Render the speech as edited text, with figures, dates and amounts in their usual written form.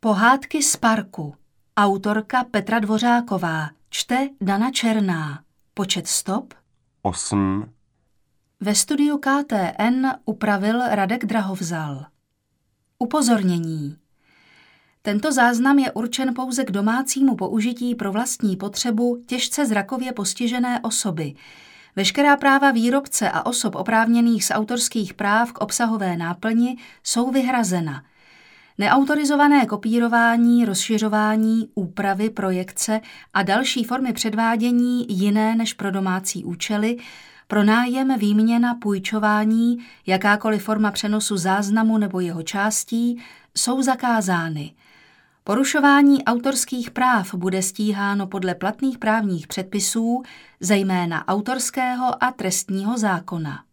Pohádky z parku. Autorka Petra Dvořáková. Čte Dana Černá. Počet stop 8. Ve studiu KTN upravil Radek Drahovzal. Upozornění. Tento záznam je určen pouze k domácímu použití pro vlastní potřebu těžce zrakově postižené osoby. Veškerá práva výrobce a osob oprávněných z autorských práv k obsahové náplni jsou vyhrazena. Neautorizované kopírování, rozšiřování, úpravy, projekce a další formy předvádění jiné než pro domácí účely, pronájem, výměna, půjčování, jakákoliv forma přenosu záznamu nebo jeho částí jsou zakázány. Porušování autorských práv bude stíháno podle platných právních předpisů, zejména autorského a trestního zákona.